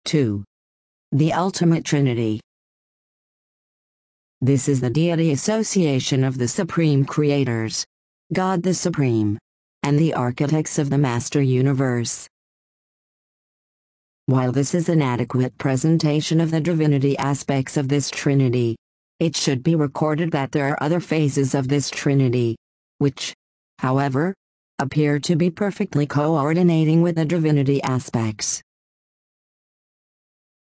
2. The Ultimate Trinity. This is the deity association of the Supreme Creators, God the Supreme, and the architects of the Master Universe. While this is an adequate presentation of the divinity aspects of this Trinity, it should be recorded that there are other phases of this Trinity, which, however, appear to be perfectly coordinating with the divinity aspects.